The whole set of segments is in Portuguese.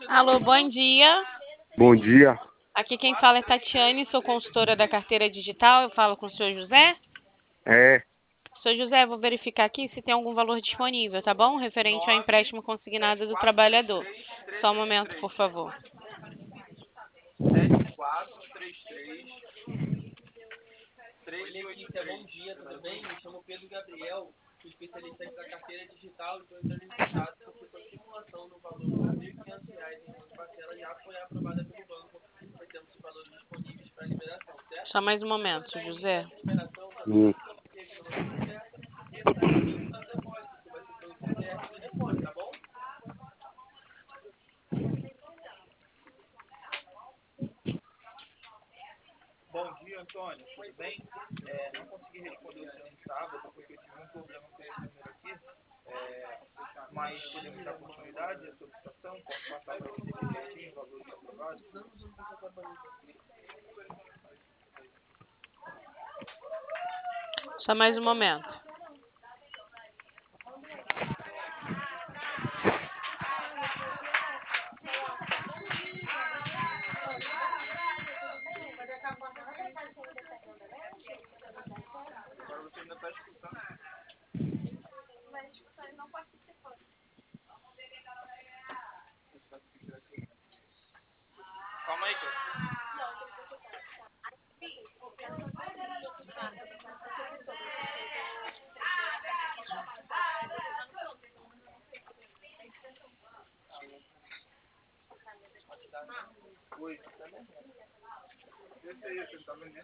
Alô, bom dia. Bom dia. Aqui quem fala é Tatiane, sou consultora da carteira digital. Eu falo com o senhor José. É, Senhor José, vou verificar aqui se tem algum valor disponível, tá bom? Referente ao empréstimo consignado do trabalhador. Só um momento, por favor. Oi, Letícia, bom dia, tudo bem? Me chamo Pedro Gabriel, sou especialista aqui da carteira digital e estou entrando em contato porque sua simulação no valor de R$ 1.500 em 12 parcelas já foi aprovada pelo banco, pois temos os valores disponíveis para liberação, certo? Só mais um momento, José. Essa liberação já hum, solicitamos que a informação certa e essa link no depósito, que vai ser pelo CPF e telefone, tá bom? Bom dia, Antônio, tudo bem? Não consegui responder o senhor no sábado porque eu tive um problema com esse número aqui, mas podemos dar continuidade à solicitação? Posso passar para você direitinho os valores aprovados? Só mais um momento. Agora você ainda está escutando. Calma aí, cara. Oi. Esse aí, você tá vendo?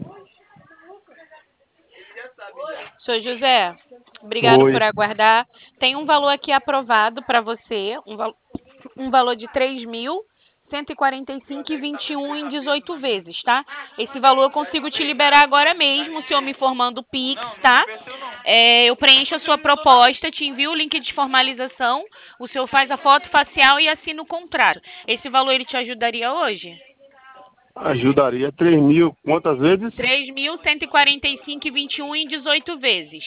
Ele já sabe já. Senhor José, obrigado por oi. aguardar. Tem um valor aqui aprovado para você, um valor de 3.145,21 em 18 vezes, tá? Esse valor eu consigo te liberar agora mesmo, o senhor me informando o Pix, tá? Eu preencho a sua proposta, te envio o link de formalização, o senhor faz a foto facial e assina o contrato. Esse valor ele te ajudaria hoje? Ajudaria 3.000, quantas vezes? 3.145,21 em 18 vezes.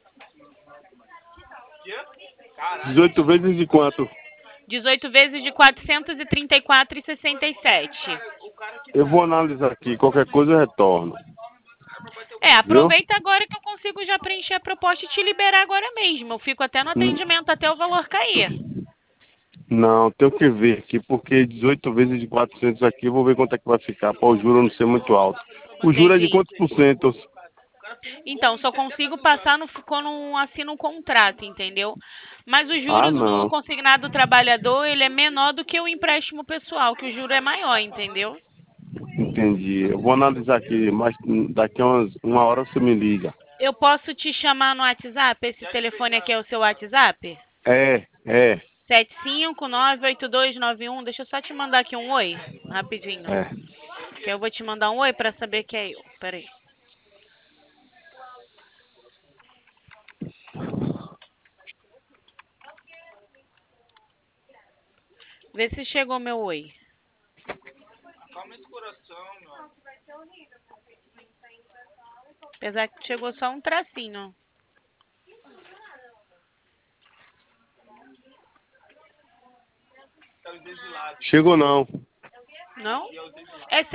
18 vezes de quanto? 18 vezes de 434,67. Eu vou analisar aqui, qualquer coisa eu retorno. Viu? Aproveita agora que eu consigo já preencher a proposta e te liberar agora mesmo. Eu fico até no Hum, atendimento até o valor cair. Não, tenho que ver aqui, porque 18 vezes de 400 aqui, eu vou ver quanto é que vai ficar, para o juro não ser muito alto. O juro é de Entendi. quantos por cento? Então, só consigo passar quando assino um contrato, entendeu? Mas os Ah, juros no não. consignado do trabalhador, ele é menor do que o empréstimo pessoal, que o juro é maior, entendeu? Entendi. Eu vou analisar aqui, mas daqui a uma hora você me liga. Eu posso te chamar no WhatsApp? Esse telefone aqui é o seu WhatsApp? É. 7598291. Deixa eu só te mandar aqui um oi, rapidinho. É. Que eu vou te mandar um oi pra saber que é eu. Peraí. Vê se chegou meu oi. Calma esse coração, meu. Apesar que chegou só um tracinho. Tá os exilados. Chegou não. Não? E é os exilados. É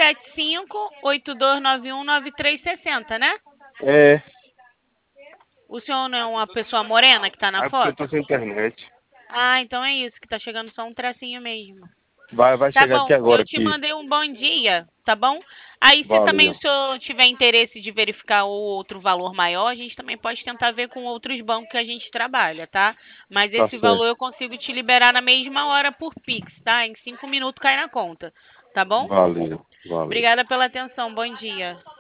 7582919360, né? É. O senhor não é uma pessoa morena que tá na É porque eu tô foto? sem internet. Ah, então é isso, que tá chegando só um tracinho mesmo. Vai Tá chegar bom, aqui agora eu te aqui. mandei um bom dia, tá bom? Aí, se também o Valeu. senhor tiver interesse de verificar o outro valor maior, a gente também pode tentar ver com outros bancos que a gente trabalha, tá? Mas Tá esse valor certo. eu consigo te liberar na mesma hora por Pix, tá? Em 5 minutos cai na conta, tá bom? Valeu. Obrigada pela atenção, bom dia.